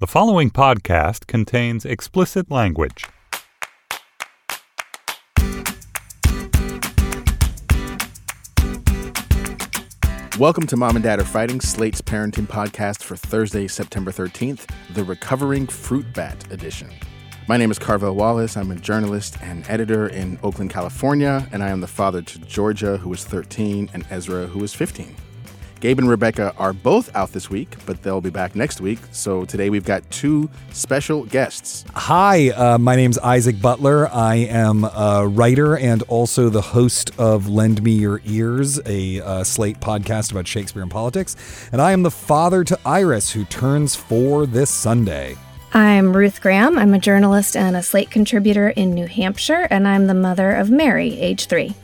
The following podcast contains explicit language. Welcome to Mom and Dad Are Fighting, Slate's parenting podcast for Thursday, September 13th, the Recovering Fruit Bat edition. My name is Carvel Wallace. I'm a journalist and editor in Oakland, California, and I am the father to Georgia, who is 13, and Ezra, who is 15. Gabe and Rebecca are both out this week, but they'll be back next week. So today we've got two special guests. Hi, my name's Isaac Butler. I am a writer and also the host of Lend Me Your Ears, a Slate podcast about Shakespeare and politics. And I am the father to Iris, who turns 4 this Sunday. I'm Ruth Graham. I'm a journalist and a Slate contributor in New Hampshire, and I'm the mother of Mary, age 3.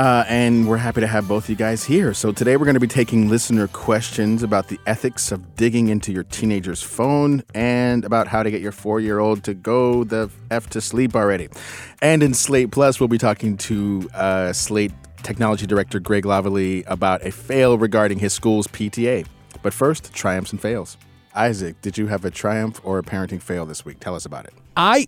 And we're happy to have both you guys here. So today we're going to be taking listener questions about the ethics of digging into your teenager's phone and about how to get your 4-year-old to go the F to sleep already. And in Slate Plus, we'll be talking to Slate Technology Director Greg Lavallee about a fail regarding his school's PTA. But first, triumphs and fails. Isaac, did you have a triumph or a parenting fail this week? Tell us about it.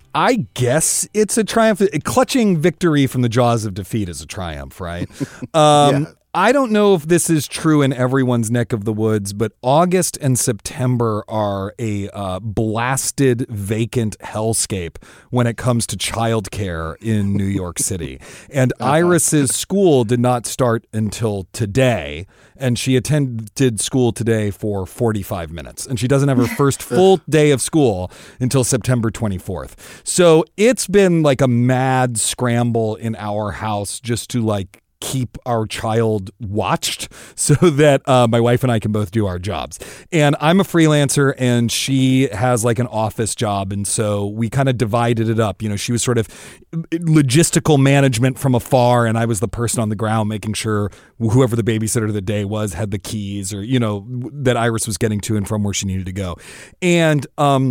I guess it's a triumph. Clutching victory from the jaws of defeat is a triumph, right? Yeah. I don't know if this is true in everyone's neck of the woods, but August and September are a blasted, vacant hellscape when it comes to childcare in New York City. And Iris's school did not start until today, and she attended school today for 45 minutes. And she doesn't have her first full day of school until September 24th. So it's been like a mad scramble in our house just to keep our child watched so that my wife and I can both do our jobs. And I'm a freelancer and she has an office job. And so we kind of divided it up. You know, she was sort of logistical management from afar. And I was the person on the ground making sure whoever the babysitter of the day was had the keys or, that Iris was getting to and from where she needed to go. And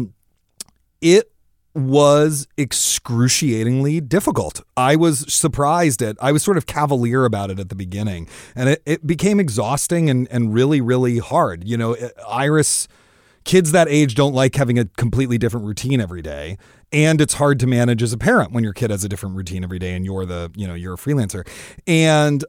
it was excruciatingly difficult. I was surprised I was sort of cavalier about it at the beginning, and it became exhausting and really, really hard. Iris, kids that age don't like having a completely different routine every day. And it's hard to manage as a parent when your kid has a different routine every day and you're a freelancer. And,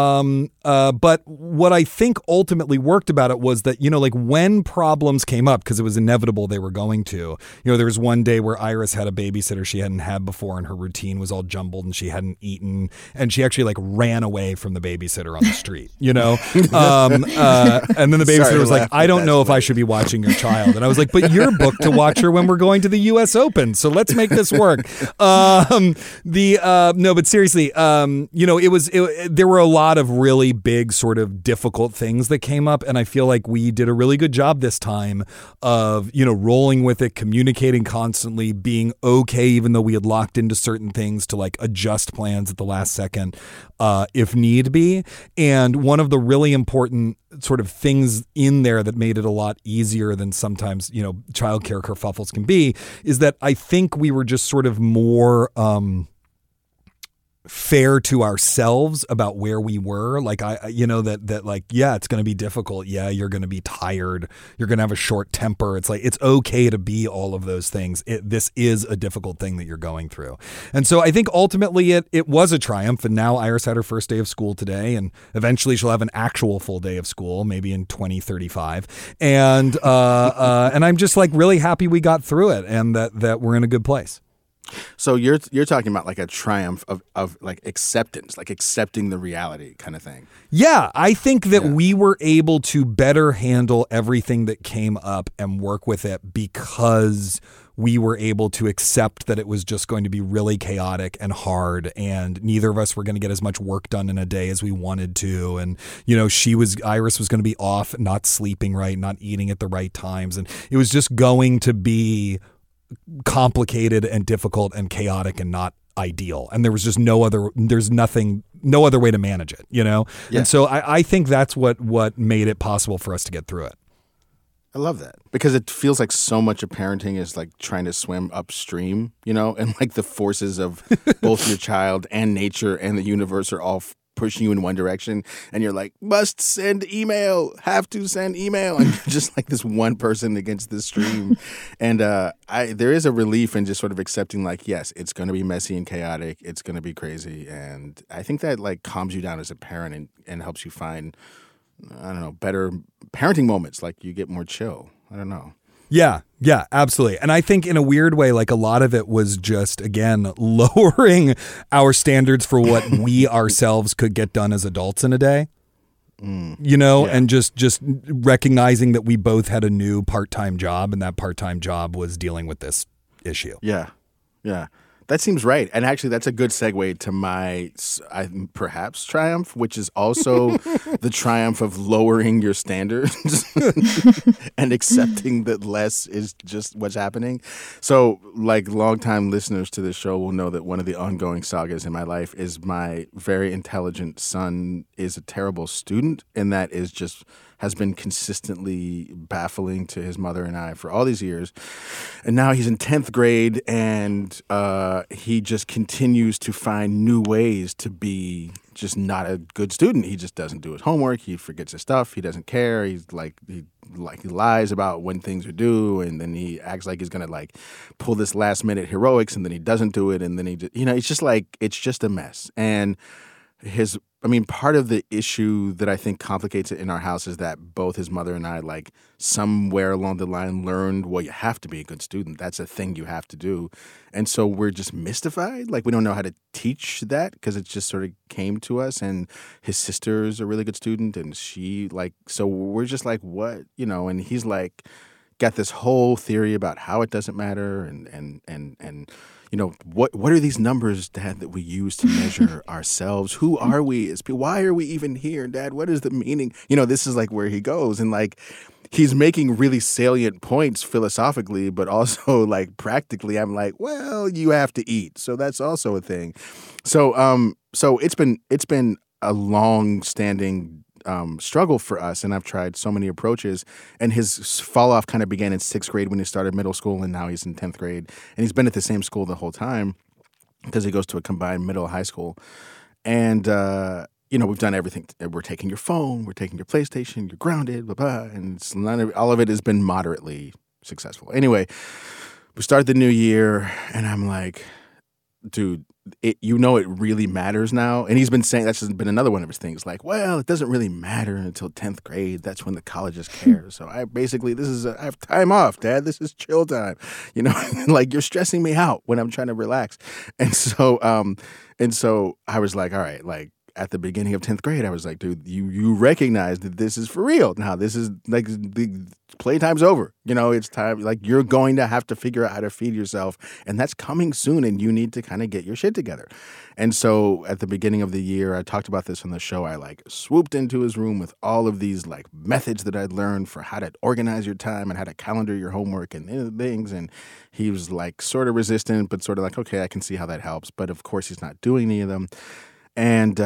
but what I think ultimately worked about it was that, when problems came up, because it was inevitable they were going to, there was one day where Iris had a babysitter she hadn't had before and her routine was all jumbled and she hadn't eaten. And she actually ran away from the babysitter on the street, and then the babysitter was like, I don't know if I should be watching your child. And I was like, but you're booked to watch her when we're going to the US Open. So let's make this work. No, but seriously, there were a lot of really big sort of difficult things that came up. And I feel like we did a really good job this time of, rolling with it, communicating constantly, being okay, even though we had locked into certain things to adjust plans at the last second, if need be. And one of the really important sort of things in there that made it a lot easier than sometimes, childcare kerfuffles can be is that I think we were just sort of more fair to ourselves about where we were. It's going to be difficult. Yeah, you're going to be tired. You're going to have a short temper. It's it's okay to be all of those things. This is a difficult thing that you're going through. And so I think ultimately it was a triumph. And now Iris had her first day of school today, and eventually she'll have an actual full day of school, maybe in 2035. And I'm just really happy we got through it and that we're in a good place. So you're talking about a triumph of acceptance, accepting the reality kind of thing. Yeah, I think that we were able to better handle everything that came up and work with it because we were able to accept that it was just going to be really chaotic and hard, and neither of us were going to get as much work done in a day as we wanted to. And, Iris was going to be off, not sleeping right, not eating at the right times. And it was just going to be complicated and difficult and chaotic and not ideal. And there was just no other way to manage it, Yeah. And so I think that's what made it possible for us to get through it. I love that because it feels like so much of parenting is trying to swim upstream, and the forces of both your child and nature and the universe are all pushing you in one direction, and you're like, must send email, have to send email, and you're just like this one person against this stream. And there is a relief in just sort of accepting, like, yes, it's going to be messy and chaotic, it's going to be crazy, and I think that like calms you down as a parent and helps you find, I don't know, better parenting moments. Like you get more chill. I don't know. Yeah, absolutely. And I think in a weird way, like a lot of it was just, again, lowering our standards for what we ourselves could get done as adults in a day, and just recognizing that we both had a new part-time job, and that part-time job was dealing with this issue. Yeah. That seems right. And actually, that's a good segue to my perhaps triumph, which is also the triumph of lowering your standards and accepting that less is just what's happening. So, like, longtime listeners to this show will know that one of the ongoing sagas in my life is my very intelligent son is a terrible student, and that is just has been consistently baffling to his mother and I for all these years. And now he's in 10th grade, and he just continues to find new ways to be just not a good student. He just doesn't do his homework. He forgets his stuff. He doesn't care. He lies about when things are due, and then he acts like he's gonna like pull this last minute heroics, and then he doesn't do it, and then it's just a mess. And part of the issue that I think complicates it in our house is that both his mother and I, like, somewhere along the line learned, well, you have to be a good student. That's a thing you have to do. And so we're just mystified. Like, we don't know how to teach that because it just sort of came to us. And his sister's a really good student, and so we're just like, what? And he's like, got this whole theory about how it doesn't matter and what are these numbers, Dad, that we use to measure ourselves? Who are we as people? Why are we even here, Dad? What is the meaning? This is like where he goes. And like, he's making really salient points philosophically, but also like practically, I'm like, well, you have to eat. So that's also a thing. So it's been a long-standing struggle for us, and I've tried so many approaches, and his fall off kind of began in 6th grade when he started middle school, and now he's in 10th grade, and he's been at the same school the whole time because he goes to a combined middle high school. And we've done everything. We're taking your phone, we're taking your PlayStation, you're grounded, blah blah, and all of it has been moderately successful. Anyway, we start the new year, and I'm like, dude, it really matters now. And he's been saying, that's just been another one of his things, like, well, it doesn't really matter until 10th grade. That's when the colleges care. So I have time off, Dad. This is chill time. Like, you're stressing me out when I'm trying to relax. And so I was like, all right, like, at the beginning of 10th grade, I was like, dude, you recognize that this is for real. Now, this is like, the playtime's over. It's time. Like, you're going to have to figure out how to feed yourself, and that's coming soon, and you need to kind of get your shit together. And so at the beginning of the year, I talked about this on the show. I like swooped into his room with all of these like methods that I'd learned for how to organize your time and how to calendar your homework and things. And he was like sort of resistant, but sort of like, okay, I can see how that helps. But of course, he's not doing any of them. And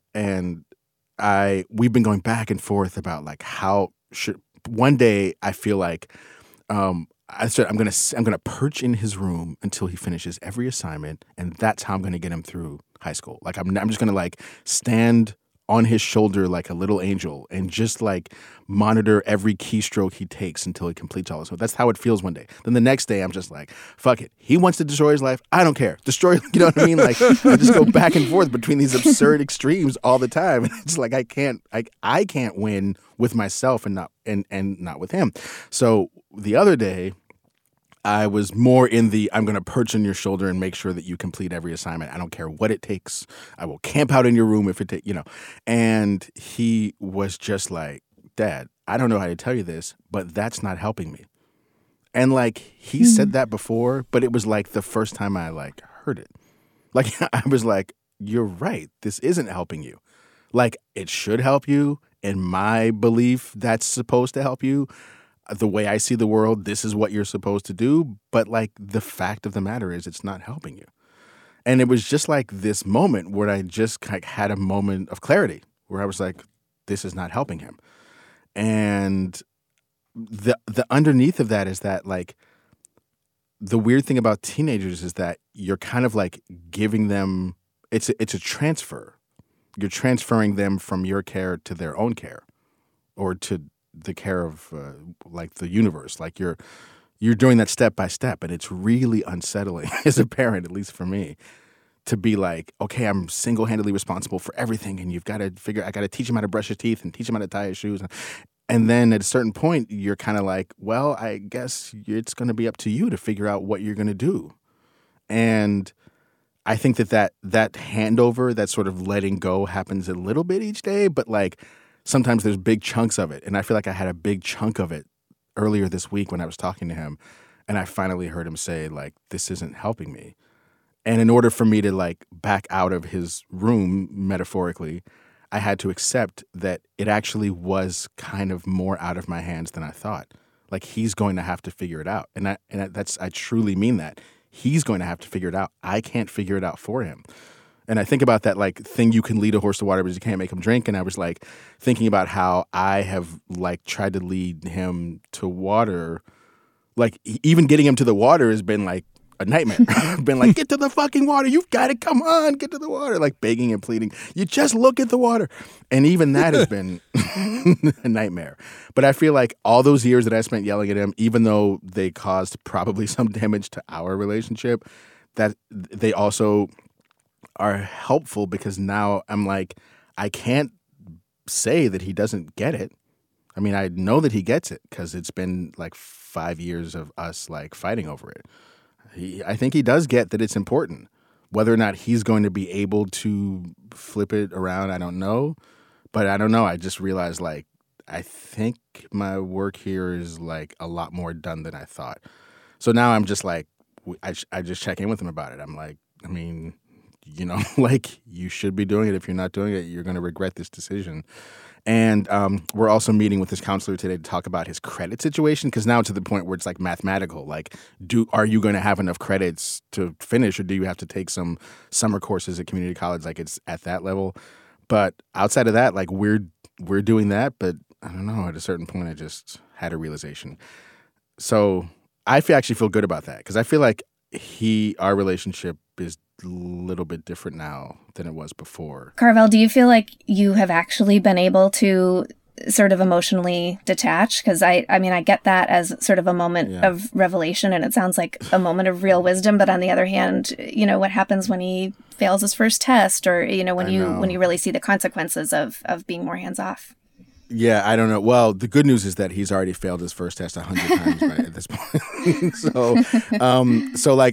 we've been going back and forth about like one day I feel like I said I'm gonna perch in his room until he finishes every assignment, and that's how I'm gonna get him through high school. Like I'm just gonna like stand on his shoulder like a little angel and just like monitor every keystroke he takes until he completes all his homework. That's how it feels one day. Then the next day I'm just like, fuck it. He wants to destroy his life. I don't care. Destroy, you know what I mean? Like I just go back and forth between these absurd extremes all the time. And it's like I can't win with myself and not with him. So the other day I was more in the I'm going to perch on your shoulder and make sure that you complete every assignment. I don't care what it takes. I will camp out in your room if it takes, And he was just like, Dad, I don't know how to tell you this, but that's not helping me. And like he said that before, but it was like the first time I like heard it. Like I was like, you're right. This isn't helping you. Like it should help you. In my belief, that's supposed to help you. The way I see the world, this is what you're supposed to do. But like the fact of the matter is it's not helping you. And it was just like this moment where I just like had a moment of clarity where I was like, this is not helping him. And the underneath of that is that like the weird thing about teenagers is that you're kind of like giving them, it's a transfer. you're transferring them from your care to their own care, or to the care of like the universe. Like you're doing that step by step, and it's really unsettling as a parent, at least for me, to be like, okay, I'm single-handedly responsible for everything, and I got to teach him how to brush his teeth and teach him how to tie his shoes. And then at a certain point, you're kind of like, well, I guess it's going to be up to you to figure out what you're going to do. And I think that handover, that sort of letting go, happens a little bit each day, but like sometimes there's big chunks of it. And I feel like I had a big chunk of it earlier this week when I was talking to him, and I finally heard him say, like, this isn't helping me. And in order for me to like back out of his room, metaphorically, I had to accept that it actually was kind of more out of my hands than I thought. Like, he's going to have to figure it out. And I truly mean that. He's going to have to figure it out. I can't figure it out for him. And I think about that like thing, you can lead a horse to water, but you can't make him drink. And I was like thinking about how I have like tried to lead him to water. Like, even getting him to the water has been like a nightmare. I've been like, get to the fucking water. You've got to come on, get to the water. Like begging and pleading. You just look at the water. And even that has been a nightmare. But I feel like all those years that I spent yelling at him, even though they caused probably some damage to our relationship, that they also are helpful, because now I'm like, I can't say that he doesn't get it. I mean, I know that he gets it because it's been like 5 years of us like fighting over it. I think he does get that it's important. Whether or not he's going to be able to flip it around, I don't know. But I don't know. I just realized, like, I think my work here is like a lot more done than I thought. So now I'm just like, I just check in with him about it. I'm like, I mean, you know, like, you should be doing it. If you're not doing it, you're going to regret this decision. And we're also meeting with his counselor today to talk about his credit situation, because now to the point where it's like mathematical. Like, are you going to have enough credits to finish, or do you have to take some summer courses at community college? Like, it's at that level. But outside of that, like, we're doing that. But I don't know. At a certain point, I just had a realization. So I actually feel good about that, because I feel like our relationship is a little bit different now than it was before. Carvel, do you feel like you have actually been able to sort of emotionally detach? Because I mean, I get that as sort of a moment of revelation, and it sounds like a moment of real wisdom. But on the other hand, you know, what happens when he fails his first test, or, you know, when you really see the consequences of being more hands off? Yeah, I don't know. Well, the good news is that he's already failed his first test 100 times at this point. So like,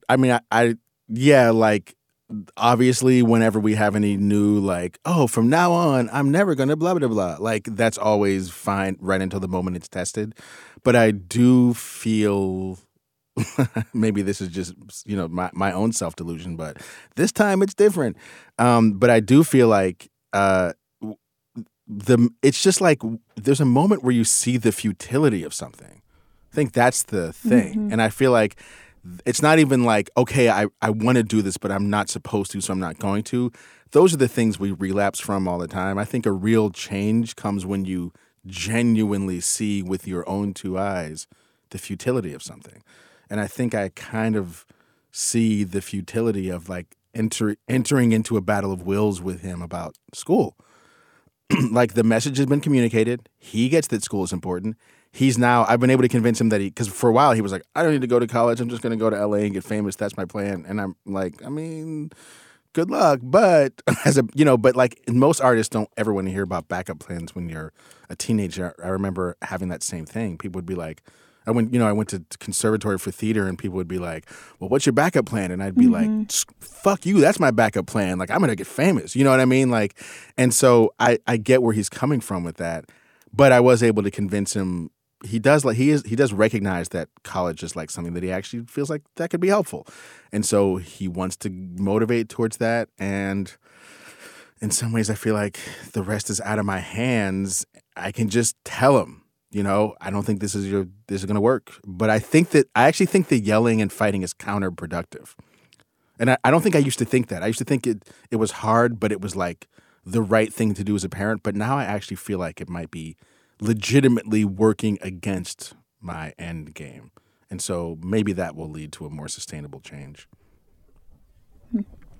like, obviously, whenever we have any new, like, oh, from now on, I'm never going to blah, blah, blah. Like, that's always fine right until the moment it's tested. But I do feel, maybe this is just, you know, my own self-delusion, but this time it's different. But I do feel like it's just like there's a moment where you see the futility of something. I think that's the thing. Mm-hmm. And I feel like it's not even like, okay, I want to do this, but I'm not supposed to, so I'm not going to. Those are the things we relapse from all the time. I think a real change comes when you genuinely see with your own two eyes the futility of something. And I think I kind of see the futility of like entering into a battle of wills with him about school. Like, the message has been communicated. He gets that school is important. I've been able to convince him that because for a while he was like, I don't need to go to college. I'm just going to go to LA and get famous. That's my plan. And I'm like, I mean, good luck. But but like, most artists don't ever want to hear about backup plans when you're a teenager. I remember having that same thing. People would be like, I went to conservatory for theater, and people would be like, well, what's your backup plan? And I'd be like, fuck you. That's my backup plan. Like, I'm going to get famous. You know what I mean? Like, and so I get where he's coming from with that. But I was able to convince him. He does recognize that college is like something that he actually feels like that could be helpful. And so he wants to motivate towards that. And in some ways, I feel like the rest is out of my hands. I can just tell him, you know, I don't think this is going to work. But I actually think the yelling and fighting is counterproductive. And I don't think I used to think that. I used to think it was hard, but it was like the right thing to do as a parent. But now I actually feel like it might be legitimately working against my end game. And so maybe that will lead to a more sustainable change.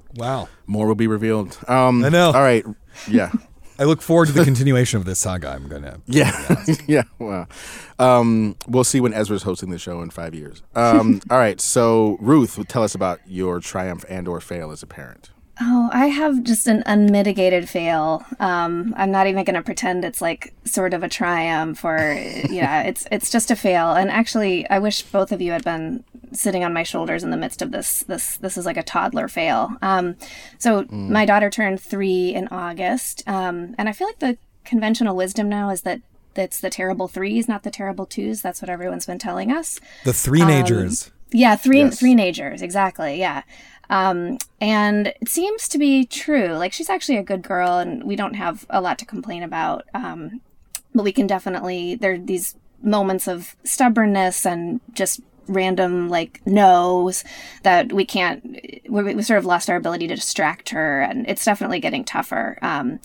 Wow. More will be revealed. I know. All right. Yeah. I look forward to the continuation of this saga. I'm going to. Yeah. Yeah. Wow. We'll see when Ezra's hosting the show in 5 years. All right. So, Ruth, tell us about your triumph and or fail as a parent. Oh, I have just an unmitigated fail. I'm not even going to pretend it's like sort of a triumph or, yeah, it's just a fail. And actually, I wish both of you had been sitting on my shoulders in the midst of this. This is like a toddler fail. My daughter turned 3 in August. And I feel like the conventional wisdom now is that it's the terrible 3s, not the terrible 2s. That's what everyone's been telling us. The three-nagers. Yeah, three-nagers, exactly, yeah. And it seems to be true. Like, she's actually a good girl and we don't have a lot to complain about. But we can definitely, there are these moments of stubbornness and just random, like, no's that we sort of lost our ability to distract her, and it's definitely getting tougher.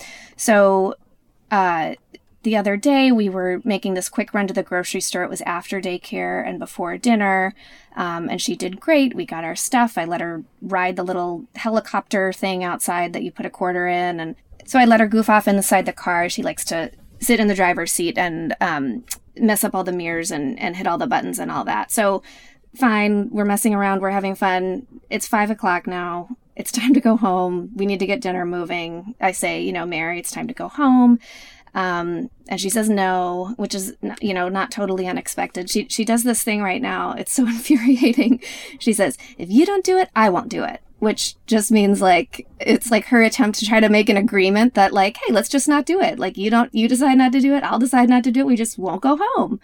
The other day, we were making this quick run to the grocery store. It was after daycare and before dinner, and she did great. We got our stuff. I let her ride the little helicopter thing outside that you put a quarter in, and so I let her goof off inside the car. She likes to sit in the driver's seat and mess up all the mirrors and hit all the buttons and all that. So fine, we're messing around. We're having fun. It's 5 o'clock now. It's time to go home. We need to get dinner moving. I say, Mary, it's time to go home. And she says no, which is, not totally unexpected. She does this thing right now. It's so infuriating. She says, if you don't do it, I won't do it, which just means like, it's like her attempt to try to make an agreement that like, hey, let's just not do it. Like you decide not to do it. I'll decide not to do it. We just won't go home.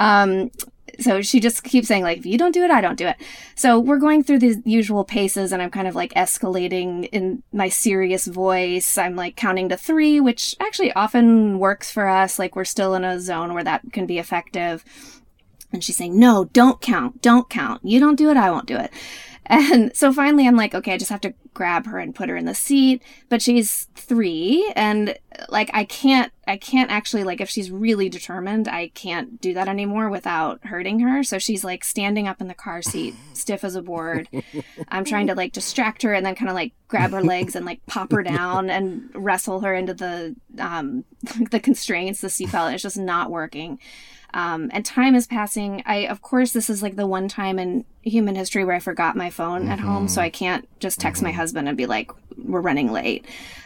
So she just keeps saying, like, if you don't do it, I don't do it. So we're going through the usual paces, and I'm kind of, like, escalating in my serious voice. I'm, like, counting to 3, which actually often works for us. Like, we're still in a zone where that can be effective. And she's saying, no, don't count. Don't count. You don't do it, I won't do it. And so finally I'm like, okay, I just have to grab her and put her in the seat. But she's 3, and like I can't actually, like, if she's really determined, I can't do that anymore without hurting her. So she's like standing up in the car seat, stiff as a board. I'm trying to like distract her and then kind of like grab her legs and like pop her down and wrestle her into the constraints, the seatbelt. And it's just not working. And time is passing. Of course, this is like the one time in human history where I forgot my phone at home, so I can't just text my husband and be like, we're running late.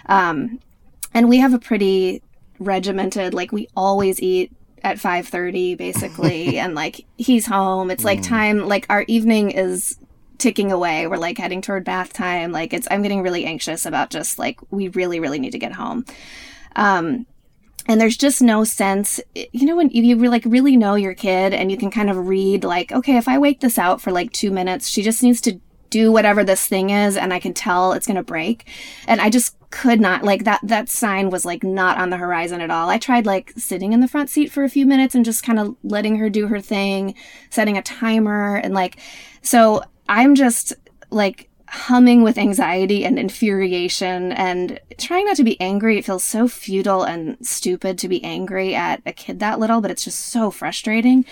And we have a pretty regimented, like, we always eat at 5:30 basically, and like he's home. It's like time, like our evening is ticking away. We're like heading toward bath time. Like I'm getting really anxious about just like, we really, really need to get home. And there's just no sense, when you really know your kid and you can kind of read like, okay, if I wait this out for like 2 minutes, she just needs to do whatever this thing is, and I can tell it's going to break. And I just could not, like, that sign was like not on the horizon at all. I tried like sitting in the front seat for a few minutes and just kind of letting her do her thing, setting a timer, and like, so I'm just like humming with anxiety and infuriation and trying not to be angry. It feels so futile and stupid to be angry at a kid that little, but it's just so frustrating.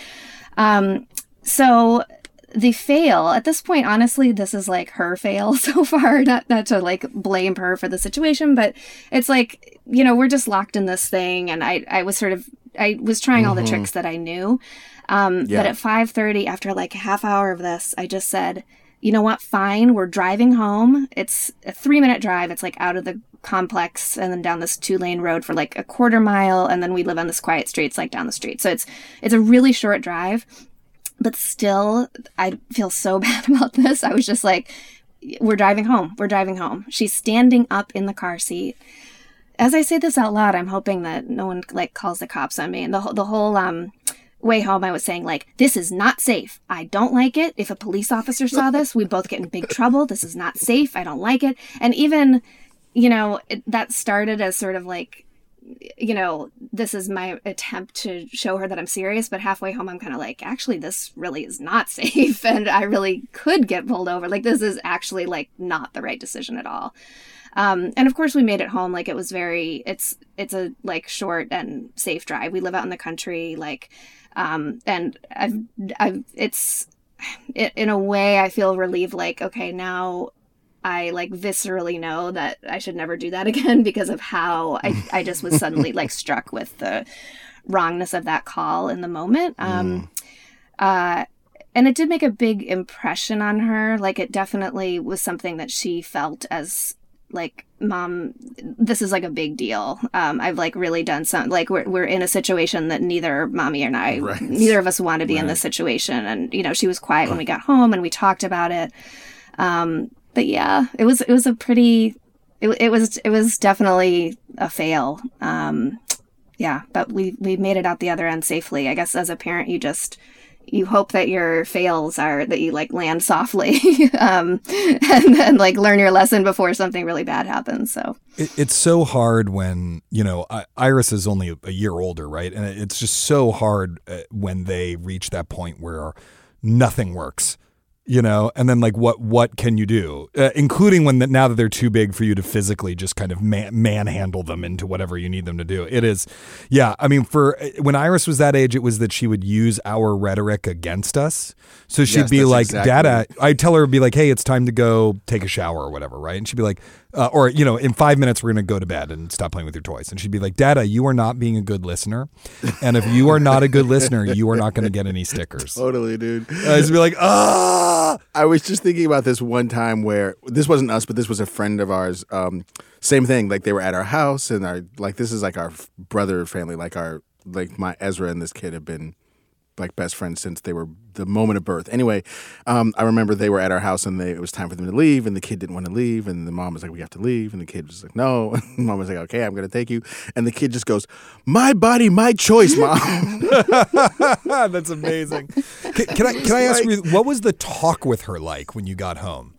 So the fail at this point, honestly, this is like her fail so far, not to like blame her for the situation, but it's like, we're just locked in this thing. And I was trying all the tricks that I knew. But at 5:30, after like a half hour of this, I just said, you know what? Fine. We're driving home. It's a 3-minute drive. It's like out of the complex and then down this 2-lane road for like a quarter mile. And then we live on this quiet street. It's like down the street. So it's a really short drive, but still I feel so bad about this. I was just like, we're driving home. We're driving home. She's standing up in the car seat. As I say this out loud, I'm hoping that no one like calls the cops on me. And the whole way home, I was saying, like, this is not safe. I don't like it. If a police officer saw this, we'd both get in big trouble. This is not safe. I don't like it. And even, that started as sort of like, this is my attempt to show her that I'm serious. But halfway home, I'm kind of like, actually, this really is not safe. And I really could get pulled over. Like, this is actually like not the right decision at all. And of course we made it home. Like, it was it's a like short and safe drive. We live out in the country, like, and in a way I feel relieved, like, okay, now I like viscerally know that I should never do that again because of how I just was suddenly like struck with the wrongness of that call in the moment. And it did make a big impression on her. Like, it definitely was something that she felt as like, Mom, this is like a big deal. I've like really done something, like we're in a situation that neither Mommy and I, neither of us want to be in this situation. And, you know, she was quiet when we got home and we talked about it. But yeah, it was a pretty, it was definitely a fail. Yeah, but we made it out the other end safely. I guess as a parent, you hope that your fails are that you like land softly, and then like learn your lesson before something really bad happens. So it's so hard when, you know, Iris is only a year older, right? And it's just so hard when they reach that point where nothing works. You know, and then like what can you do, including now that they're too big for you to physically just kind of manhandle them into whatever you need them to do. It is. Yeah. I mean, when Iris was that age, it was that she would use our rhetoric against us. So she'd be like, Dada, I'd tell her, be like, hey, it's time to go take a shower or whatever. Right. And she'd be like, or, you know, in 5 minutes, we're going to go to bed and stop playing with your toys. And she'd be like, Dada, you are not being a good listener. And if you are not a good listener, you are not going to get any stickers. Totally, dude. I'd just be like, I was just thinking about this one time where this wasn't us, but this was a friend of ours. Same thing. Like, they were at our house and this is like our brother family, my Ezra and this kid have been like best friends since they were the moment of birth. Anyway, I remember they were at our house and it was time for them to leave, and the kid didn't want to leave, and the mom was like, we have to leave, and the kid was like, no. And the mom was like, okay, I'm going to take you. And the kid just goes, my body, my choice, Mom. That's amazing. Can I ask you, what was the talk with her like when you got home?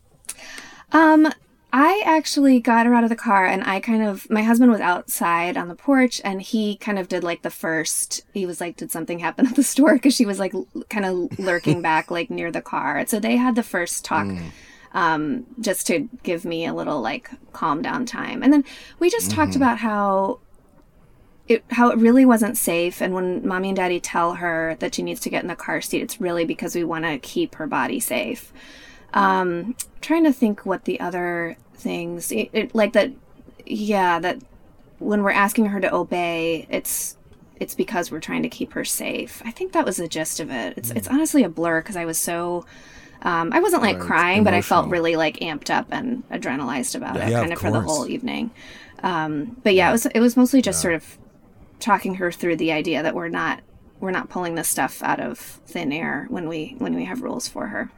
I actually got her out of the car, and my husband was outside on the porch, and he kind of did like he was like, did something happen at the store? Because she was like kind of lurking back like near the car. And so they had the first talk just to give me a little like calm down time. And then we just talked about how it really wasn't safe. And when Mommy and Daddy tell her that she needs to get in the car seat, it's really because we want to keep her body safe. Trying to think what the other things that when we're asking her to obey, it's because we're trying to keep her safe. I think that was the gist of it. It's honestly a blur because I was so I wasn't like crying, but I felt really like amped up and adrenalized about it kind of for the whole evening. But yeah, it was mostly just sort of talking her through the idea that we're not pulling this stuff out of thin air when we have rules for her.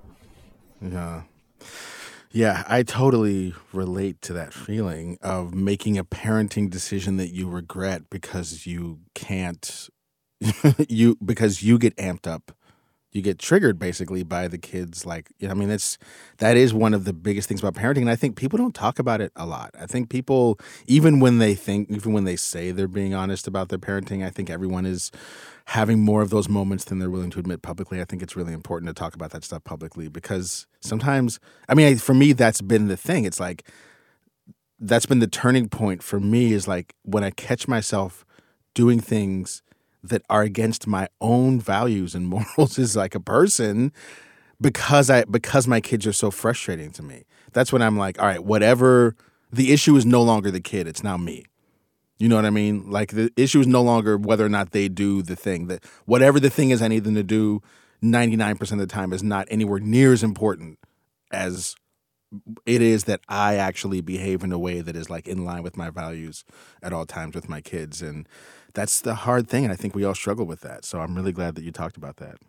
Yeah, I totally relate to that feeling of making a parenting decision that you regret because you can't, because you get amped up. You get triggered basically by the kids. Like, you know, I mean, that is one of the biggest things about parenting. And I think people don't talk about it a lot. I think people, even when they say they're being honest about their parenting, I think everyone is having more of those moments than they're willing to admit publicly. I think it's really important to talk about that stuff publicly because sometimes, I mean, for me, that's been the thing. It's like, that's been the turning point for me is like when I catch myself doing things that are against my own values and morals as like a person because my kids are so frustrating to me. That's when I'm like, all right, whatever, the issue is no longer the kid, it's now me. You know what I mean? Like the issue is no longer whether or not they do the thing. That whatever the thing is I need them to do 99% of the time is not anywhere near as important as it is that I actually behave in a way that is like in line with my values at all times with my kids. And that's the hard thing. And I think we all struggle with that. So I'm really glad that you talked about that.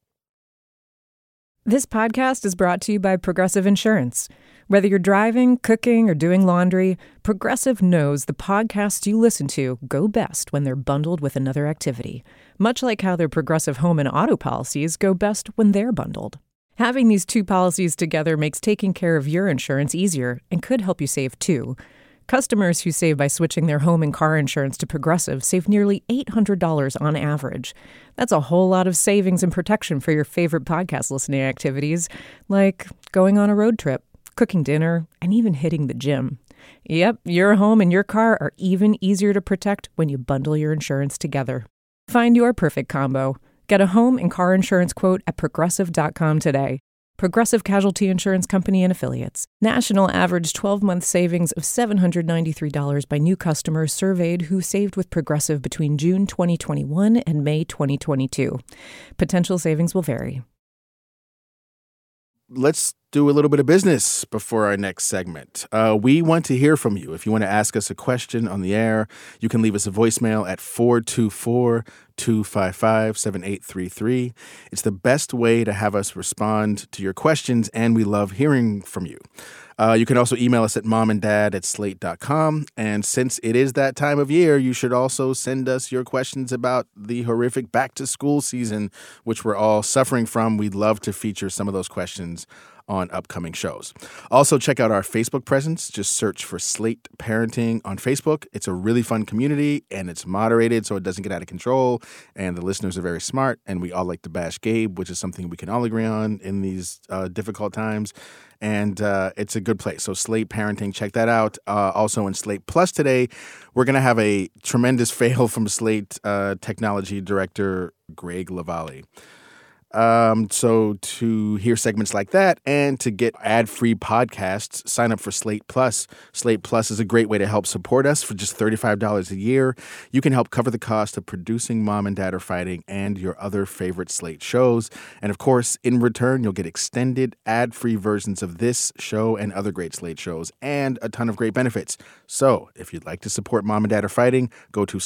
This podcast is brought to you by Progressive Insurance. Whether you're driving, cooking, or doing laundry, Progressive knows the podcasts you listen to go best when they're bundled with another activity, much like how their Progressive home and auto policies go best when they're bundled. Having these two policies together makes taking care of your insurance easier and could help you save too. Customers who save by switching their home and car insurance to Progressive save nearly $800 on average. That's a whole lot of savings and protection for your favorite podcast listening activities, like going on a road trip, cooking dinner, and even hitting the gym. Yep, your home and your car are even easier to protect when you bundle your insurance together. Find your perfect combo. Get a home and car insurance quote at Progressive.com today. Progressive Casualty Insurance Company and Affiliates. National average 12-month savings of $793 by new customers surveyed who saved with Progressive between June 2021 and May 2022. Potential savings will vary. Let's do a little bit of business before our next segment. We want to hear from you. If you want to ask us a question on the air, you can leave us a voicemail at 424-255-7833. It's the best way to have us respond to your questions, and we love hearing from you. You can also email us at momanddad@slate.com. And since it is that time of year, you should also send us your questions about the horrific back-to-school season, which we're all suffering from. We'd love to feature some of those questions on upcoming shows. Also, check out our Facebook presence. Just search for Slate Parenting on Facebook. It's a really fun community, and it's moderated so it doesn't get out of control, and the listeners are very smart, and we all like to bash Gabe, which is something we can all agree on in these difficult times. And it's a good place. So Slate Parenting, check that out. Also in Slate Plus today, we're going to have a tremendous fail from Slate Technology Director Greg Lavallee. So to hear segments like that and to get ad-free podcasts, sign up for Slate Plus. Slate Plus is a great way to help support us for just $35 a year. You can help cover the cost of producing Mom and Dad Are Fighting and your other favorite Slate shows. And of course, in return, you'll get extended ad-free versions of this show and other great Slate shows and a ton of great benefits. So if you'd like to support Mom and Dad Are Fighting, go to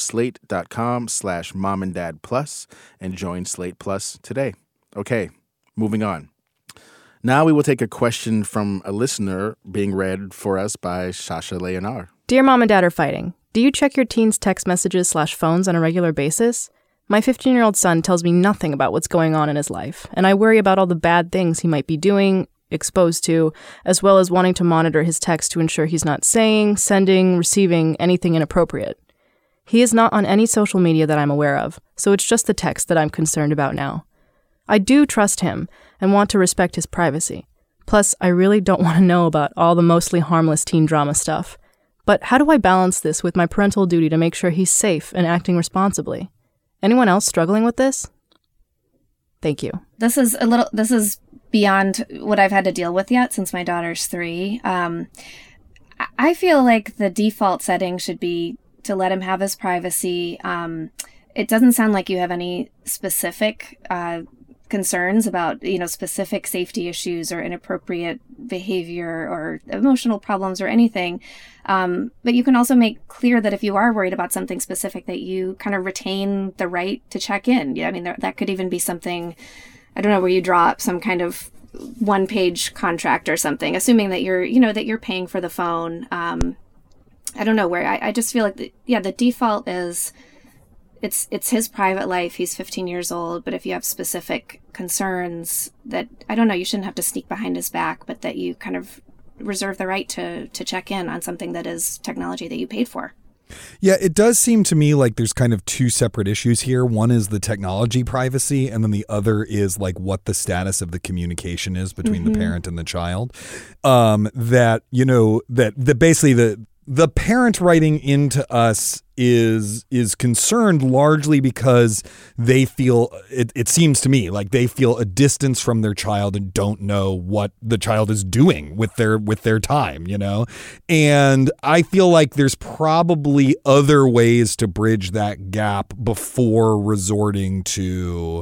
slate.com/momanddadplus and join Slate Plus today. Okay, moving on. Now we will take a question from a listener being read for us by Shasha Leonard. Dear Mom and Dad Are Fighting, do you check your teens' text messages/phones on a regular basis? My 15-year-old son tells me nothing about what's going on in his life, and I worry about all the bad things he might be doing, exposed to, as well as wanting to monitor his text to ensure he's not saying, sending, receiving anything inappropriate. He is not on any social media that I'm aware of, so it's just the text that I'm concerned about now. I do trust him and want to respect his privacy. Plus, I really don't want to know about all the mostly harmless teen drama stuff. But how do I balance this with my parental duty to make sure he's safe and acting responsibly? Anyone else struggling with this? Thank you. This is beyond what I've had to deal with yet since my daughter's 3. I feel like the default setting should be to let him have his privacy. It doesn't sound like you have any specific concerns about, specific safety issues or inappropriate behavior or emotional problems or anything. But you can also make clear that if you are worried about something specific, that you kind of retain the right to check in. Yeah, I mean, that could even be something, I don't know, where you draw up some kind of one-page contract or something, assuming that you're paying for the phone. I don't know, where I just feel like, the default is it's his private life. He's 15 years old, but if you have specific concerns that, I don't know, you shouldn't have to sneak behind his back, but that you kind of reserve the right to check in on something that is technology that you paid for. Yeah, it does seem to me like there's kind of two separate issues here. One is the technology privacy, and then the other is like what the status of the communication is between the parent and the child. That basically the parent writing into us is concerned largely because they feel, it seems to me like they feel a distance from their child and don't know what the child is doing with their time, and I feel like there's probably other ways to bridge that gap before resorting to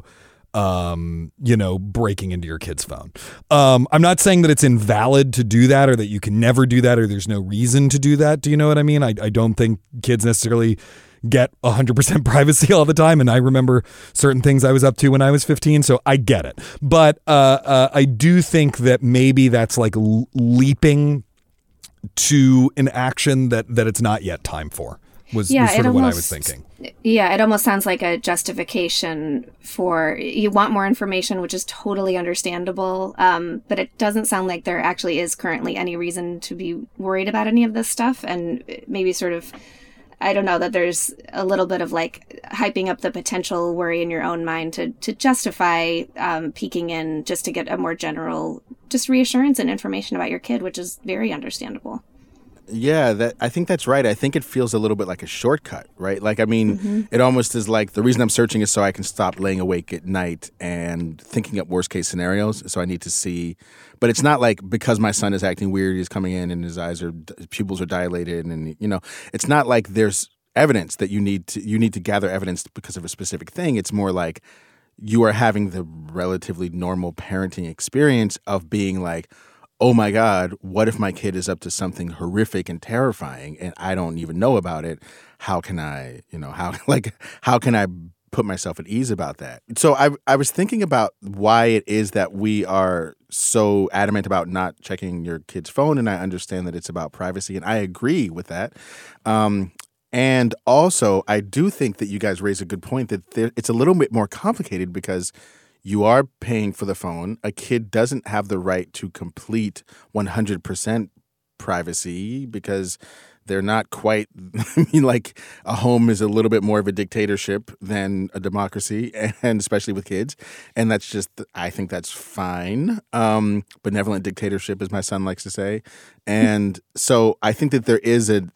breaking into your kid's phone. I'm not saying that it's invalid to do that or that you can never do that or there's no reason to do that. Do you know what I mean? I don't think kids necessarily get 100% privacy all the time. And I remember certain things I was up to when I was 15. So I get it. But I do think that maybe that's like leaping to an action that it's not yet time for. Was sort of what I was thinking. Yeah, it almost sounds like a justification for, you want more information, which is totally understandable. But it doesn't sound like there actually is currently any reason to be worried about any of this stuff. And maybe sort of, I don't know, that there's a little bit of like hyping up the potential worry in your own mind to justify peeking in just to get a more general just reassurance and information about your kid, which is very understandable. Yeah, I think that's right. I think it feels a little bit like a shortcut, right? Like, I mean, it almost is like the reason I'm searching is so I can stop laying awake at night and thinking up worst case scenarios. So I need to see, but it's not like because my son is acting weird, he's coming in and his pupils are dilated, and it's not like there's evidence that you need to gather evidence because of a specific thing. It's more like you are having the relatively normal parenting experience of being like, oh my God, what if my kid is up to something horrific and terrifying and I don't even know about it? How can I, how can I put myself at ease about that? So I was thinking about why it is that we are so adamant about not checking your kid's phone, and I understand that it's about privacy, and I agree with that. And also, I do think that you guys raise a good point that it's a little bit more complicated because you are paying for the phone. A kid doesn't have the right to complete 100% privacy because they're not quite – I mean, like a home is a little bit more of a dictatorship than a democracy, and especially with kids. And that's just – I think that's fine. Benevolent dictatorship, as my son likes to say. And so I think that there is an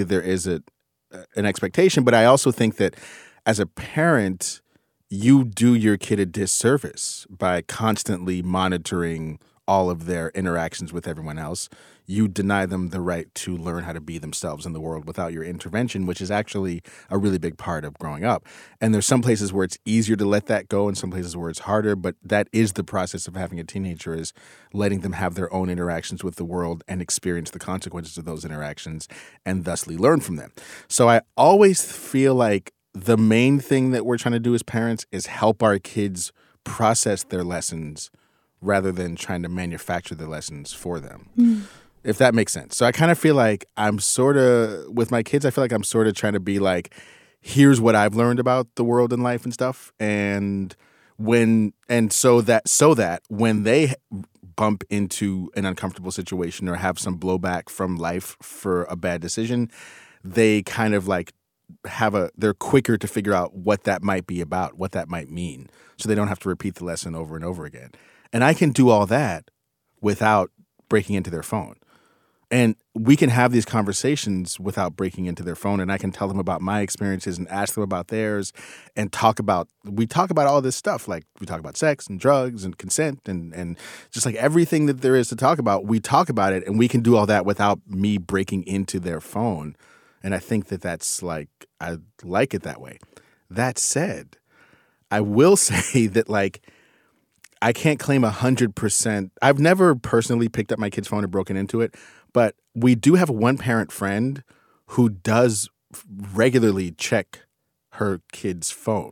expectation, but I also think that as a parent – you do your kid a disservice by constantly monitoring all of their interactions with everyone else. You deny them the right to learn how to be themselves in the world without your intervention, which is actually a really big part of growing up. And there's some places where it's easier to let that go and some places where it's harder, but that is the process of having a teenager, is letting them have their own interactions with the world and experience the consequences of those interactions and thusly learn from them. So I always feel like the main thing that we're trying to do as parents is help our kids process their lessons rather than trying to manufacture the lessons for them, if that makes sense. So I kind of feel like with my kids, I feel like I'm sort of trying to be like, here's what I've learned about the world and life and stuff. So that when they bump into an uncomfortable situation or have some blowback from life for a bad decision, they kind of like they're quicker to figure out what that might be about, what that might mean, so they don't have to repeat the lesson over and over again. And I can do all that without breaking into their phone. And we can have these conversations without breaking into their phone, and I can tell them about my experiences and ask them about theirs and we talk about all this stuff. Like we talk about sex and drugs and consent and just like everything that there is to talk about, we talk about it, and we can do all that without me breaking into their phone. And I think that that's like, I like it that way. That said, I will say that like, I can't claim 100%. I've never personally picked up my kid's phone or broken into it, but we do have a one-parent friend who does regularly check her kid's phone.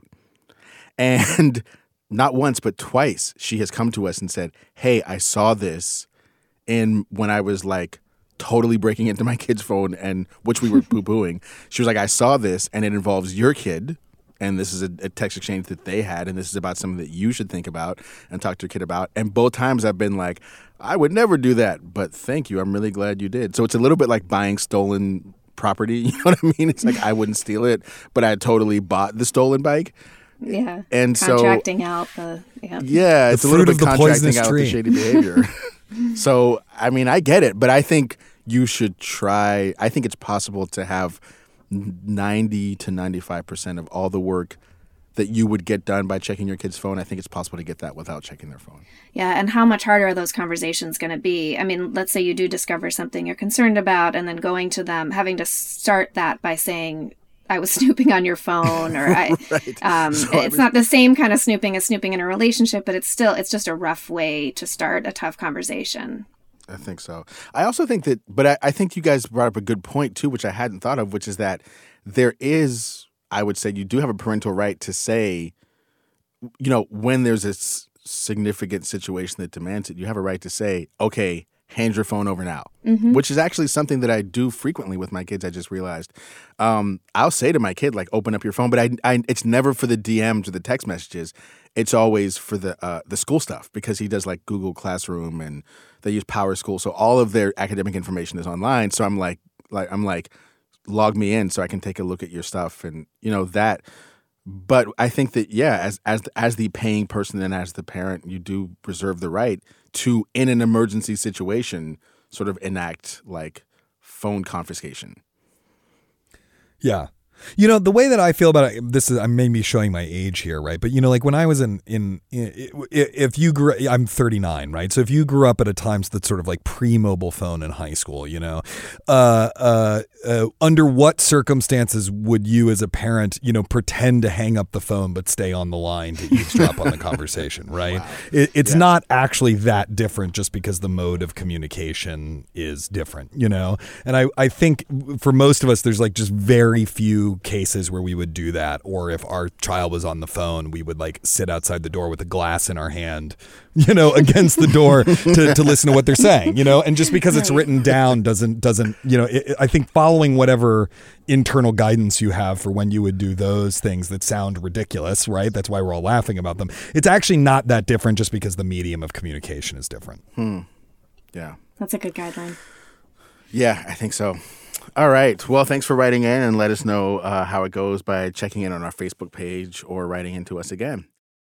And not once, but twice, she has come to us and said, hey, I saw this when I was like, totally breaking into my kid's phone, and which we were poo-pooing. She was like, I saw this, and it involves your kid, and this is a text exchange that they had, and this is about something that you should think about and talk to your kid about. And both times I've been like, I would never do that, but thank you. I'm really glad you did. So it's a little bit like buying stolen property. You know what I mean? It's like I wouldn't steal it, but I totally bought the stolen bike. Yeah. And contracting out the it's a little bit contracting out the shady behavior. So, I mean, I get it, but I think you should try. I think it's possible to have 90 to 95% of all the work that you would get done by checking your kid's phone. I think it's possible to get that without checking their phone. Yeah, and how much harder are those conversations going to be? I mean, let's say you do discover something you're concerned about, and then going to them, having to start that by saying, I was snooping on your phone, or it's not the same kind of snooping as snooping in a relationship, but it's just a rough way to start a tough conversation. I think so. I also think that, but I think you guys brought up a good point too, which I hadn't thought of, which is that there is, I would say, you do have a parental right to say, when there's a significant situation that demands it, you have a right to say, okay, hand your phone over now, which is actually something that I do frequently with my kids. I just realized I'll say to my kid, like, open up your phone, but it's never for the DMs or the text messages. It's always for the school stuff, because he does like Google Classroom and they use Power School. So all of their academic information is online. So I'm like, log me in so I can take a look at your stuff and that. But I think that, yeah, as the paying person and as the parent, you do reserve the right to, in an emergency situation, sort of enact like phone confiscation. Yeah. You know, the way that I feel about it, this is, I may be showing my age here, right? But, you know, like when I was if you grew, I'm 39, right? So if you grew up at a time that's sort of like pre-mobile phone in high school, you know, under what circumstances would you as a parent, you know, pretend to hang up the phone but stay on the line to eavesdrop on the conversation, right? Wow. It's not actually that different just because the mode of communication is different, you know? And I think for most of us, there's like just very few cases where we would do that, or if our child was on the phone, we would like sit outside the door with a glass in our hand, you know, against the door to listen to what they're saying, you know. And just because it's written down doesn't you know, I think following whatever internal guidance you have for when you would do those things that sound ridiculous, right? That's why we're all laughing about them. It's actually not that different just because the medium of communication is different. Yeah, that's a good guideline. Yeah, I think so. All right. Well, thanks for writing in, and let us know how it goes by checking in on our Facebook page or writing into us again.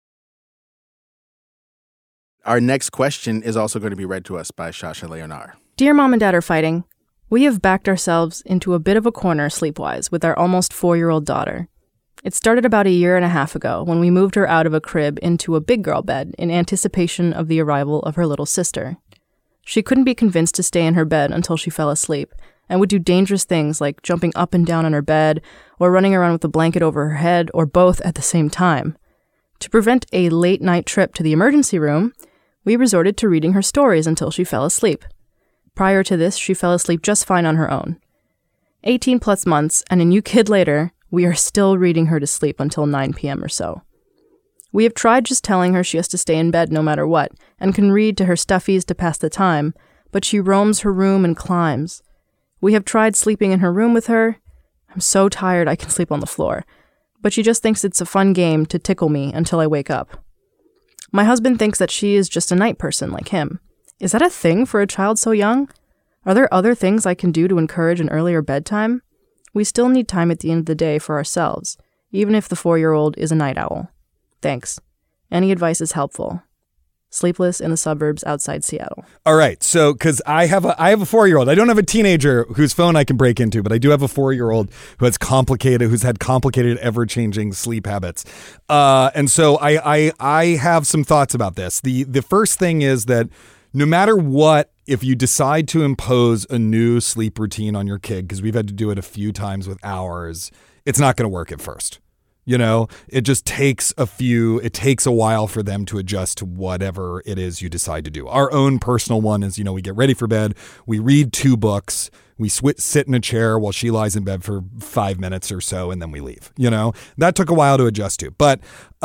Our next question is also going to be read to us by Shasha Leonard. Dear Mom and Dad Are Fighting, we have backed ourselves into a bit of a corner sleep-wise with our almost 4-year-old daughter. It started about a year and a half ago when we moved her out of a crib into a big girl bed in anticipation of the arrival of her little sister. She couldn't be convinced to stay in her bed until she fell asleep, and would do dangerous things like jumping up and down on her bed, or running around with a blanket over her head, or both at the same time. To prevent a late-night trip to the emergency room, we resorted to reading her stories until she fell asleep. Prior to this, she fell asleep just fine on her own. 18+ months, and a new kid later, we are still reading her to sleep until 9 p.m. or so. We have tried just telling her she has to stay in bed no matter what, and can read to her stuffies to pass the time, but she roams her room and climbs. We have tried sleeping in her room with her. I'm so tired I can sleep on the floor. But she just thinks it's a fun game to tickle me until I wake up. My husband thinks that she is just a night person like him. Is that a thing for a child so young? Are there other things I can do to encourage an earlier bedtime? We still need time at the end of the day for ourselves, even if the 4-year-old is a night owl. Thanks. Any advice is helpful. Sleepless in the suburbs outside Seattle. All right. So, because I have a 4-year-old. I don't have a teenager whose phone I can break into, but I do have a 4-year-old who's had complicated, ever-changing sleep habits. And so I have some thoughts about this. The first thing is that no matter what, if you decide to impose a new sleep routine on your kid, because we've had to do it a few times with ours, it's not going to work at first. You know, it just takes a while for them to adjust to whatever it is you decide to do. Our own personal one is, you know, we get ready for bed, we read 2 books, we sit in a chair while she lies in bed for 5 minutes or so, and then we leave. You know, that took a while to adjust to. But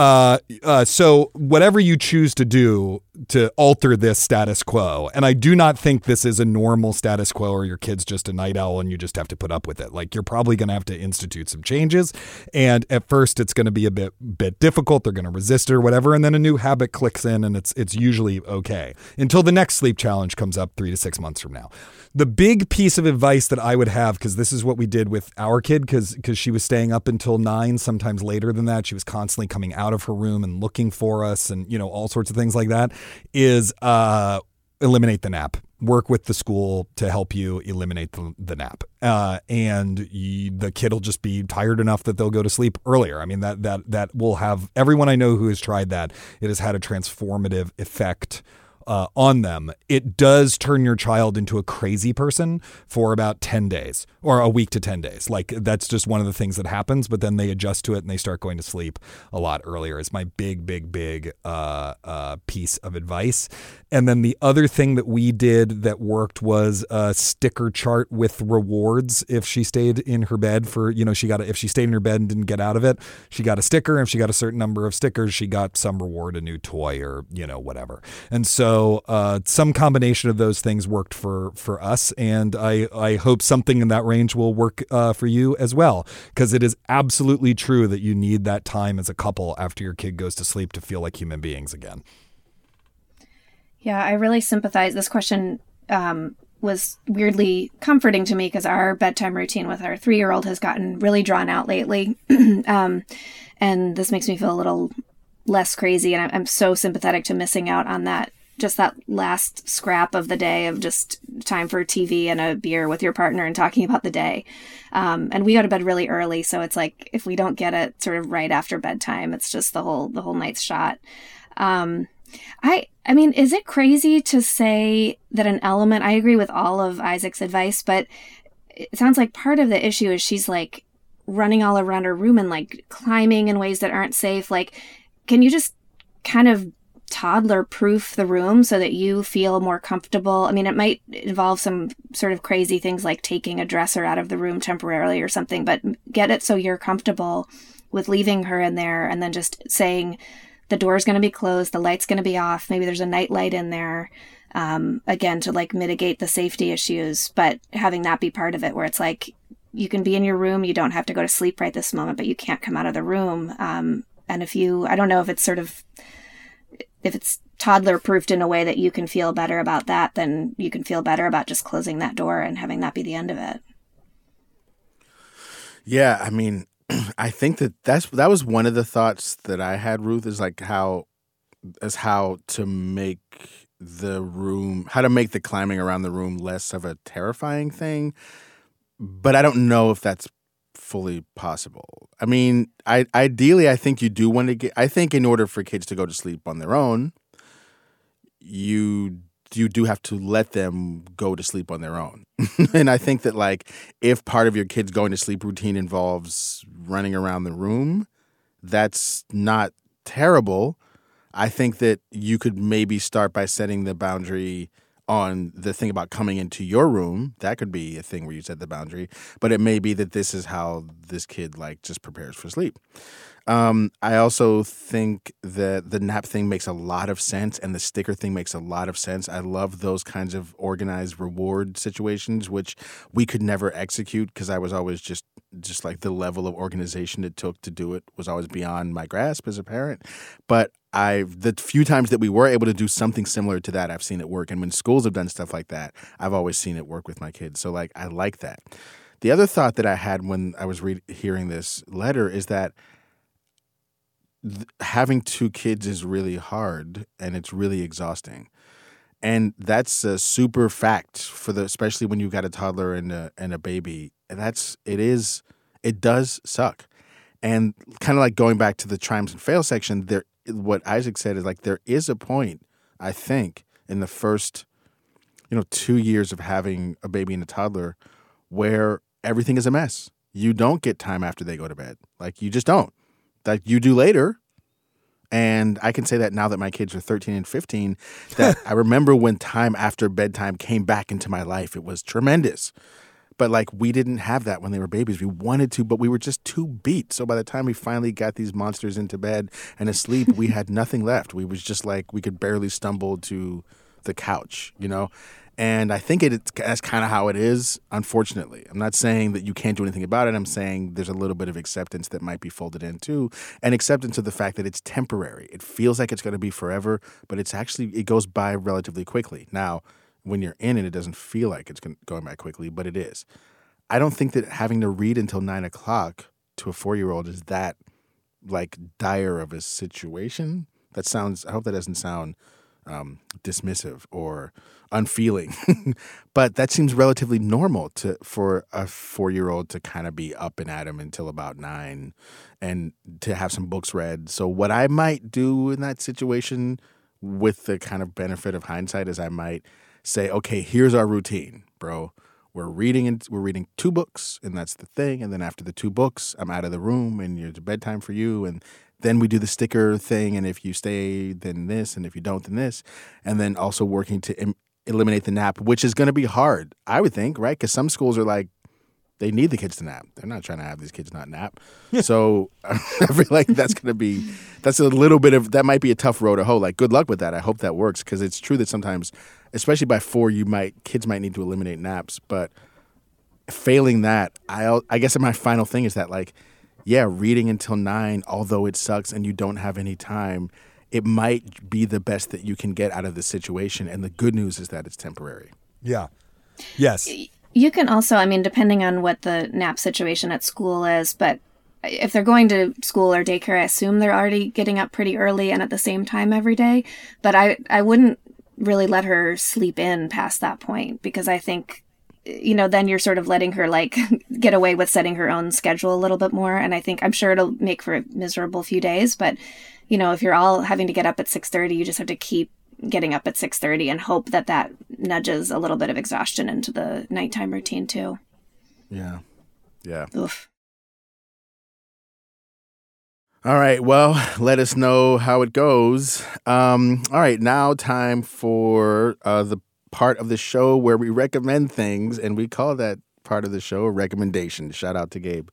so whatever you choose to do to alter this status quo, and I do not think this is a normal status quo or your kid's just a night owl and you just have to put up with it. Like, you're probably going to have to institute some changes. And at first it's going to be a bit difficult. They're going to resist it or whatever. And then a new habit clicks in and it's usually okay until the next sleep challenge comes up 3 to 6 months from now. The big piece of advice that I would have, because this is what we did with our kid, because she was staying up until 9, sometimes later than that. She was constantly coming out of her room and looking for us and, you know, all sorts of things like that, is eliminate the nap. Work with the school to help you eliminate the nap. And the kid will just be tired enough that they'll go to sleep earlier. I mean, that will have, everyone I know who has tried that, it has had a transformative effect on them. It does turn your child into a crazy person for about 10 days or a week to 10 days. Like, that's just one of the things that happens, but then they adjust to it and they start going to sleep a lot earlier. It's my big piece of advice. And then the other thing that we did that worked was a sticker chart with rewards. If she stayed in her bed for, you know, if she stayed in her bed and didn't get out of it, she got a sticker. If she got a certain number of stickers, she got some reward, a new toy or, you know, whatever. And so some combination of those things worked for us. And I hope something in that range will work for you as well, because it is absolutely true that you need that time as a couple after your kid goes to sleep to feel like human beings again. Yeah, I really sympathize. This question was weirdly comforting to me because our bedtime routine with our 3-year-old has gotten really drawn out lately. And this makes me feel a little less crazy. And I'm so sympathetic to missing out on that just that last scrap of the day of just time for TV and a beer with your partner and talking about the day. And we go to bed really early. So it's like, if we don't get it sort of right after bedtime, it's just the whole night's shot. I mean, is it crazy to say that an element, I agree with all of Isaac's advice, but it sounds like part of the issue is she's like running all around her room and like climbing in ways that aren't safe. Like, can you just kind of toddler proof the room so that you feel more comfortable? I mean, it might involve some sort of crazy things like taking a dresser out of the room temporarily or something, but get it so you're comfortable with leaving her in there and then just saying the door's going to be closed, the light's going to be off, maybe there's a night light in there, again, to like mitigate the safety issues, but having that be part of it where it's like, you can be in your room, you don't have to go to sleep right this moment, but you can't come out of the room. And I don't know if it's sort of, if it's toddler proofed in a way that you can feel better about that, then you can feel better about just closing that door and having that be the end of it. Yeah, I mean, I think that was one of the thoughts that I had, Ruth, is like how to make the climbing around the room less of a terrifying thing. But I don't know if that's fully possible. I mean, ideally, I think you do want to I think in order for kids to go to sleep on their own, you do have to let them go to sleep on their own. And I think that, like, if part of your kid's going to sleep routine involves running around the room, that's not terrible. I think that you could maybe start by setting the boundary on the thing about coming into your room. That could be a thing where you set the boundary. But it may be that this is how this kid, like, just prepares for sleep. I also think that the nap thing makes a lot of sense and the sticker thing makes a lot of sense. I love those kinds of organized reward situations, which we could never execute because I was always just like the level of organization it took to do it was always beyond my grasp as a parent. But the few times that we were able to do something similar to that, I've seen it work. And when schools have done stuff like that, I've always seen it work with my kids. So, like, I like that. The other thought that I had when I was hearing this letter is that having two kids is really hard and it's really exhausting. And that's a super fact especially when you've got a toddler and a baby. It does suck. And kind of like going back to the triumphs and fails section, what Isaac said is like there is a point, I think, in the first 2 years of having a baby and a toddler where everything is a mess. You don't get time after they go to bed. Like, you just don't. Like, you do later. And I can say that now that my kids are 13 and 15, that I remember when time after bedtime came back into my life. It was tremendous. But, like, we didn't have that when they were babies. We wanted to, but we were just too beat. So by the time we finally got these monsters into bed and asleep, we had nothing left. We was just like, we could barely stumble to the couch, And I think that's kind of how it is, unfortunately. I'm not saying that you can't do anything about it. I'm saying there's a little bit of acceptance that might be folded in too, and acceptance of the fact that it's temporary. It feels like it's going to be forever, but it goes by relatively quickly. Now, when you're in it, it doesn't feel like it's going by quickly, but it is. I don't think that having to read until 9 o'clock to a 4-year-old is that, like, dire of a situation. I hope that doesn't sound dismissive or unfeeling, but that seems relatively normal for a 4-year-old to kind of be up and at 'em until about 9 and to have some books read. So what I might do in that situation, with the kind of benefit of hindsight, is I might say, okay, here's our routine, bro. We're reading 2 books, and that's the thing. And then after the 2 books, I'm out of the room, and it's bedtime for you. And then we do the sticker thing, and if you stay, then this, and if you don't, then this. And then also working to eliminate the nap, which is going to be hard, I would think, right? Because some schools are like, they need the kids to nap. They're not trying to have these kids not nap. So I feel like that's a little bit of, that might be a tough road to hoe. Like, good luck with that. I hope that works, because it's true that sometimes, especially by 4, kids might need to eliminate naps. But failing that, I guess my final thing is that, like, yeah, reading until 9, although it sucks and you don't have any time, it might be the best that you can get out of the situation. And the good news is that it's temporary. Yeah. Yes. You can also, I mean, depending on what the nap situation at school is, but if they're going to school or daycare, I assume they're already getting up pretty early and at the same time every day. But I wouldn't really let her sleep in past that point, because I think, then you're sort of letting her like get away with setting her own schedule a little bit more. And I'm sure it'll make for a miserable few days. But, if you're all having to get up at 6:30, you just have to keep getting up at 6:30 and hope that nudges a little bit of exhaustion into the nighttime routine too. Yeah. Yeah. Oof. All right. Well, let us know how it goes. All right. Now time for the part of the show where we recommend things, and we call that part of the show a recommendation. Shout out to Gabe.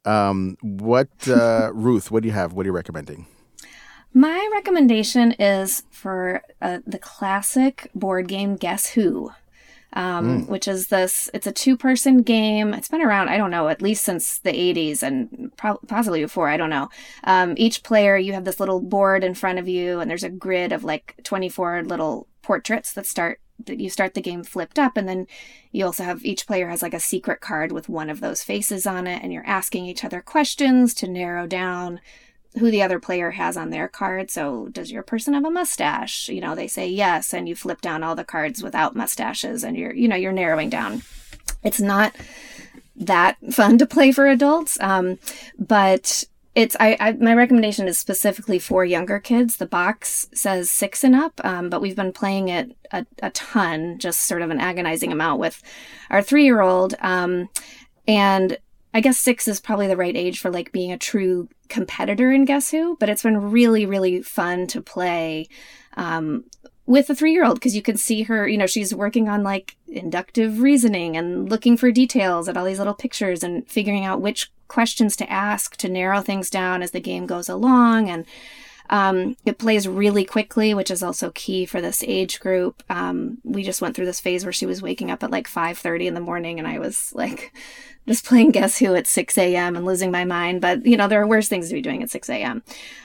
Ruth, what do you have? What are you recommending? My recommendation is for the classic board game Guess Who, which is it's a 2-person game. It's been around, I don't know, at least since the 80s and possibly before, I don't know. Each player, you have this little board in front of you, and there's a grid of like 24 little portraits that you start the game flipped up, and then you also have, each player has like a secret card with one of those faces on it, and you're asking each other questions to narrow down who the other player has on their card. So does your person have a mustache? They say yes, and you flip down all the cards without mustaches, and you're narrowing down. It's not that fun to play for adults, but my recommendation is specifically for younger kids. The box says 6 and up, but we've been playing it a ton, just sort of an agonizing amount with our 3-year-old, and I guess 6 is probably the right age for like being a true competitor in Guess Who, but it's been really, really fun to play with a 3-year-old, because you can see her, she's working on like inductive reasoning and looking for details at all these little pictures and figuring out which questions to ask to narrow things down as the game goes along. And it plays really quickly, which is also key for this age group. We just went through this phase where she was waking up at like 5:30 in the morning, and I was like just playing Guess Who at 6 a.m. and losing my mind. But, there are worse things to be doing at 6 a.m.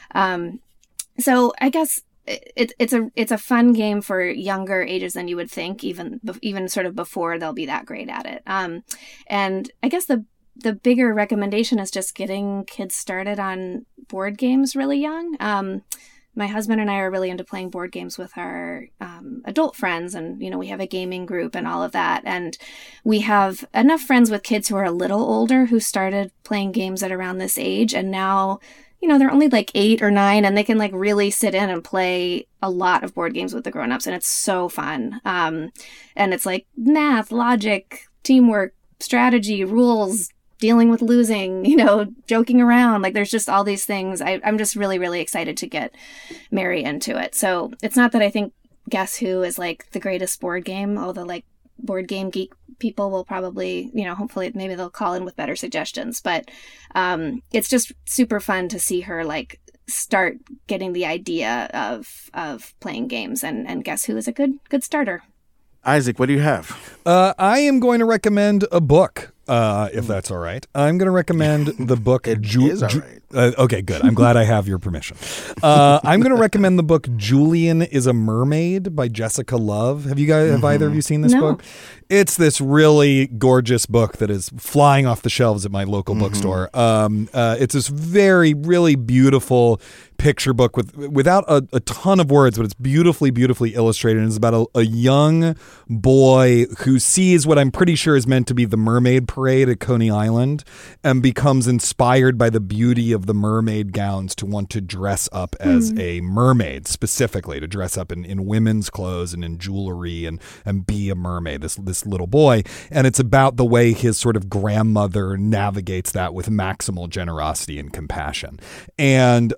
So I guess it's a fun game for younger ages than you would think, even sort of before they'll be that great at it. And I guess the bigger recommendation is just getting kids started on board games really young. My husband and I are really into playing board games with our adult friends, and we have a gaming group and all of that. And we have enough friends with kids who are a little older who started playing games at around this age, and now they're only like 8 or 9, and they can like really sit in and play a lot of board games with the grown-ups, and it's so fun. And it's like math, logic, teamwork, strategy, rules, dealing with losing, joking around. Like there's just all these things. I'm just really, really excited to get Mary into it. So it's not that I think Guess Who is like the greatest board game, although like board game geek people will probably, hopefully maybe they'll call in with better suggestions. But it's just super fun to see her like start getting the idea of playing games, and Guess Who is a good starter. Isaac, what do you have? I am going to recommend a book, if that's all right. I'm going to recommend the book. It is all right. Okay, good. I'm glad I have your permission. I'm going to recommend the book Julian is a Mermaid by Jessica Love. Have either of you seen this book? It's this really gorgeous book that is flying off the shelves at my local bookstore. It's this very, really beautiful picture book without a ton of words, but it's beautifully, beautifully illustrated. And it's about a young boy who sees what I'm pretty sure is meant to be the mermaid parade at Coney Island and becomes inspired by the beauty of the mermaid gowns to want to dress up as a mermaid, specifically to dress up in women's clothes and in jewelry and be a mermaid, this little boy. And it's about the way his sort of grandmother navigates that with maximal generosity and compassion. And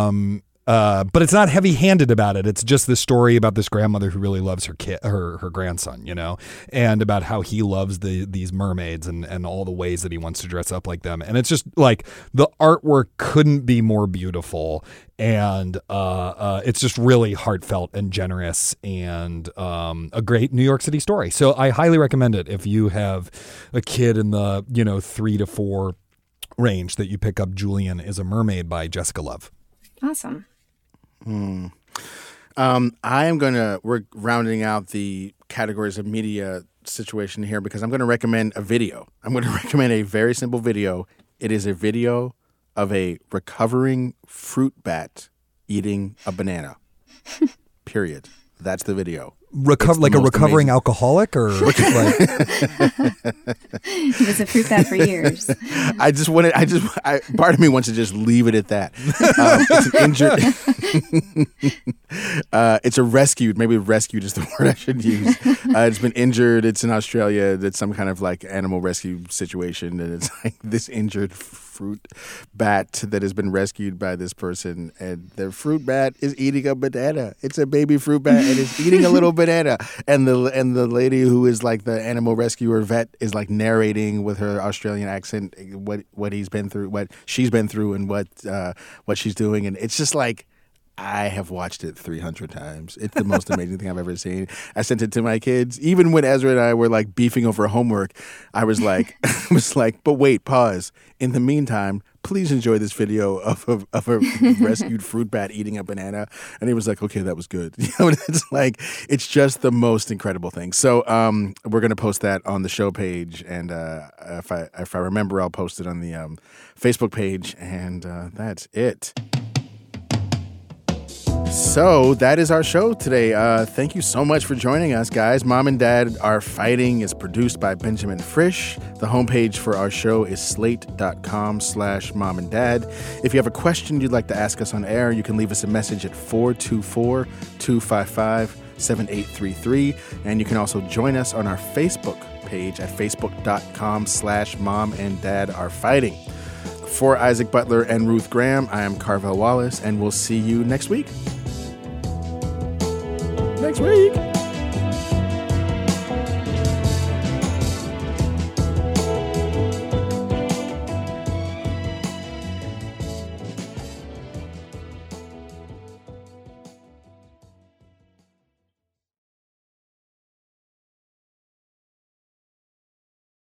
but it's not heavy-handed about it. It's just this story about this grandmother who really loves her grandson, and about how he loves these mermaids and all the ways that he wants to dress up like them. And it's just like the artwork couldn't be more beautiful, and it's just really heartfelt and generous, and a great New York City story. So I highly recommend it if you have a kid in the 3 to 4 range, that you pick up Julian is a Mermaid by Jessica Love. Awesome. We're rounding out the categories of media situation here because I'm going to recommend a video. I'm going to recommend a very simple video. It is a video of a recovering fruit bat eating a banana. Period. That's the video. like a recovering alcoholic, or like He was a fruit bat for years. Part of me wants to just leave it at that. It's an injured. It's a rescued. Maybe rescued is the word I should use. It's been injured. It's in Australia. It's some kind of like animal rescue situation, and it's like this injured fruit bat that has been rescued by this person, and the fruit bat is eating a banana. It's a baby fruit bat, and it's eating a little banana. And the lady who is like the animal rescuer vet is like narrating with her Australian accent what he's been through, what she's been through, and what she's doing. And it's just like, I have watched it 300 times. It's the most amazing thing I've ever seen. I sent it to my kids. Even when Ezra and I were like beefing over homework, I was like, but wait, pause. In the meantime, please enjoy this video of a rescued fruit bat eating a banana. And he was like, okay, that was good. It's like, it's just the most incredible thing. So we're going to post that on the show page. And if I remember, I'll post it on the Facebook page. And that's it. So that is our show today. Thank you so much for joining us, guys. Mom and Dad Are Fighting is produced by Benjamin Frisch. The homepage for our show is slate.com/momanddad. If you have a question you'd like to ask us on air, you can leave us a message at 424-255-7833. And you can also join us on our Facebook page at facebook.com/momanddadarefighting. For Isaac Butler and Ruth Graham, I am Carvel Wallace, and we'll see you next week. Next week.